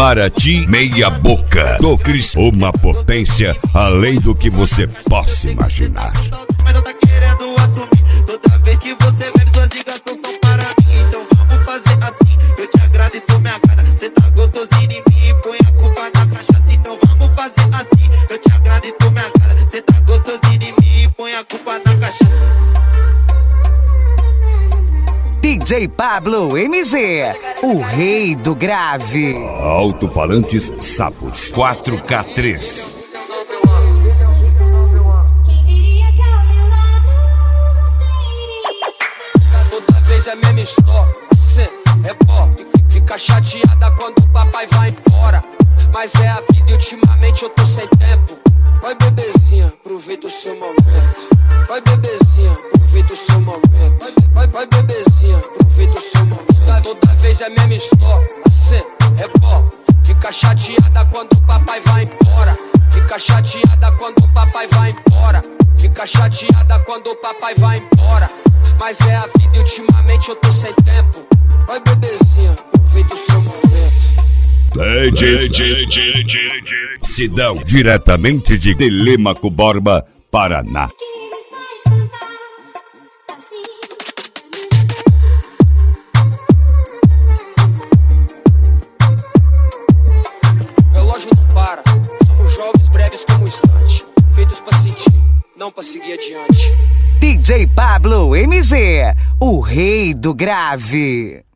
Para ti, meia boca. Do Cris, uma potência além do que você possa imaginar. Mas eu tá querendo assumir. Toda vez que você bebe, suas ligações são para mim. Então vamos fazer assim, eu te agrado e tu me agrada. Cê tá gostosinho em mim e põe a culpa na cachaça. Então vamos fazer assim, eu te agrado e tu me agrada. Cê tá gostosinho em mim e põe a culpa na cachaça. DJ Pablo MG, o rei do grave. Alto-falantes Sapos 4K3. Quem diria que ao meu lado você iria? Toda vez é mesma história, cê é bom. Fica chateada quando o papai vai embora. Mas é a vida e ultimamente eu tô sem tempo. Vai bebezinha, aproveita o seu momento. Vai bebezinha, aproveita o seu momento. Vai bebezinha, aproveita o seu momento. Toda vez é a mesma história, cê é bom. Fica chateada quando o papai vai embora. Fica chateada quando o papai vai embora. Fica chateada quando o papai vai embora. Mas é a vida e ultimamente eu tô sem tempo. Vai bebezinha, aproveita o seu momento. Sidão, diretamente de Telêmaco Borba, Paraná. Que me faz cantar assim. Relógio não para, somos jovens breves como um instante. Feitos pra sentir, não pra seguir adiante. DJ Pablo MG, o rei do grave.